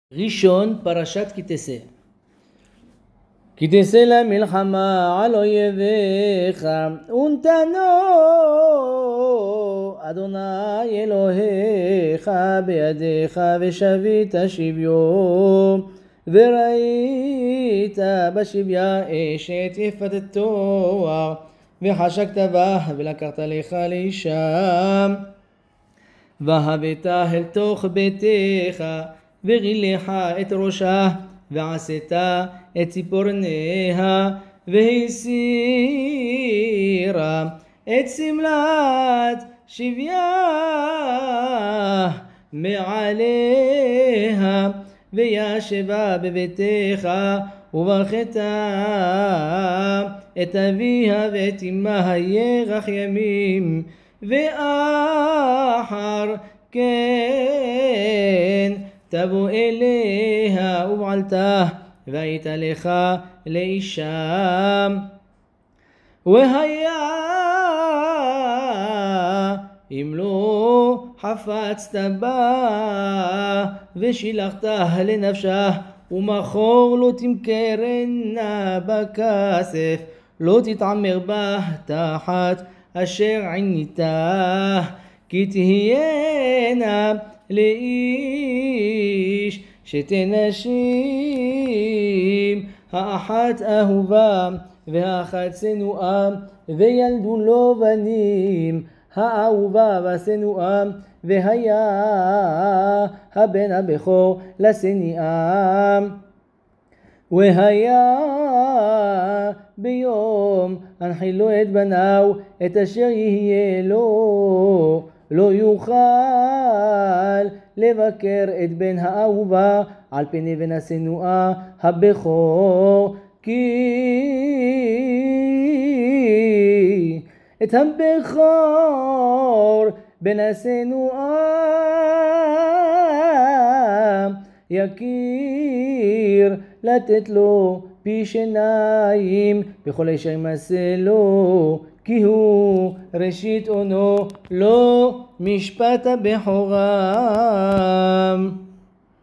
ראשון, פרשת כי תצא. כי תצא למלחמה על אויביך, ונתנו אדוני אלוהיך בידיך, ושבית שביו, וראית בשביה אשת יפת תואר, וחשקת בה ולקחת לך לאישה, והבאת אל תוך ביתך, ורילך את ראשה, ועשית את ציפורניה, והסירה את סמלת שבייה מעליה, וישבה בביתך, וברכת את אביה ואת אמה ירח ימים, ואחר כן תבוא אליה ובעלתה, והיית לך לאישה. והיה אם לא חפצת בה ושילחת לנפשה, ומחור לא תמכרנה בכסף, לא תתעמר בה תחת אשר עניתה, כי תהיינה לאיש שתי נשים, האחת אהובה והאחת שנואה, וילדו לו בנים, האהובה והשנואה, והיה הבן הבכור לשנאה. והיה ביום הנחילו את בניו, את אשר יהיה לו, לא יוכל לבקר את בן האהובה על פני בן השנואה הבכור, כי את הבכור בן השנואה יכיר לתת לו פי שניים בכל אשר יעשה לו, כי הוא ראשית אונו, לא משפט הבכורה.